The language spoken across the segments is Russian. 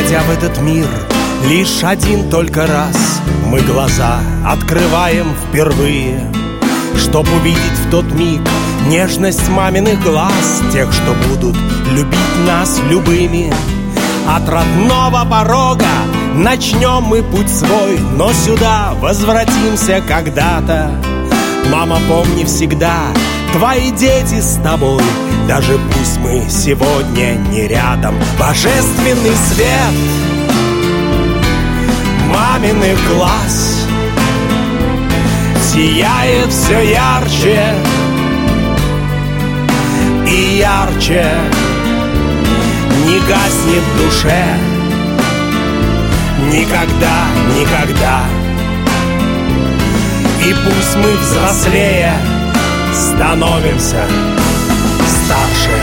Приходя в этот мир лишь один только раз, мы глаза открываем впервые, чтоб увидеть в тот миг нежность маминых глаз, тех, что будут любить нас любыми. От родного порога начнем мы путь свой, но сюда возвратимся когда-то. Мама, помни всегда, твои дети с тобой, даже пусть мы сегодня не рядом. Божественный свет маминых глаз сияет все ярче и ярче, не гаснет в душе никогда, никогда. И пусть мы взрослее становимся старше.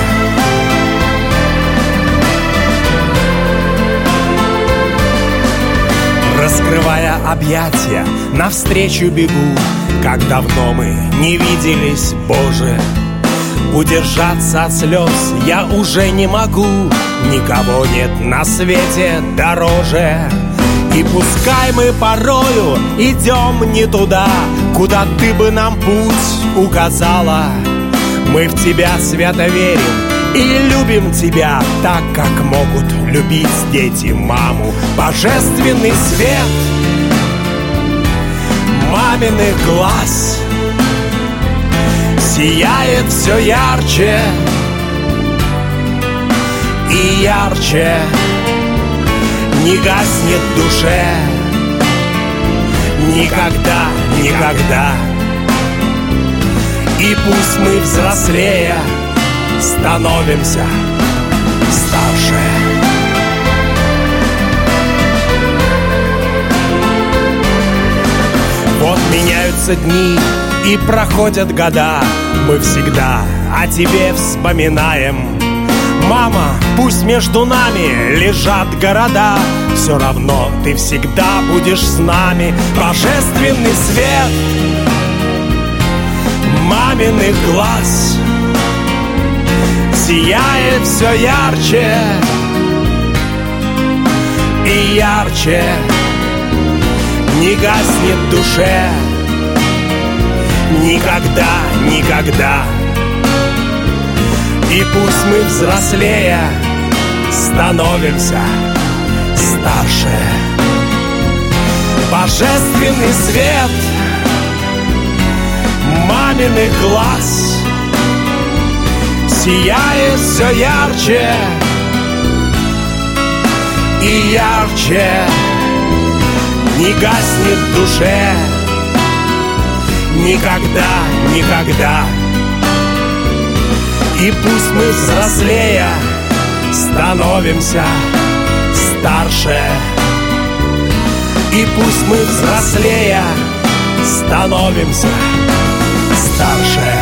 Раскрывая объятия, навстречу бегу, как давно мы не виделись, Боже. Удержаться от слез я уже не могу, никого нет на свете дороже. И пускай мы порою идем не туда, куда ты бы нам путь указала, мы в тебя свято верим и любим тебя так, как могут любить дети маму. Божественный свет маминых глаз сияет все ярче и ярче, не гаснет в душе никогда, никогда. И пусть мы взрослее становимся старше. Вот меняются дни и проходят года, мы всегда о тебе вспоминаем. Мама, пусть между нами лежат города, все равно ты всегда будешь с нами. Божественный свет маминых глаз сияет все ярче и ярче, не гаснет в душе никогда, никогда. И пусть мы взрослее становимся старше. Божественный свет маминых глаз сияет все ярче и ярче, не гаснет в душе никогда, никогда. И пусть мы взрослее становимся старше. И пусть мы взрослее становимся старше.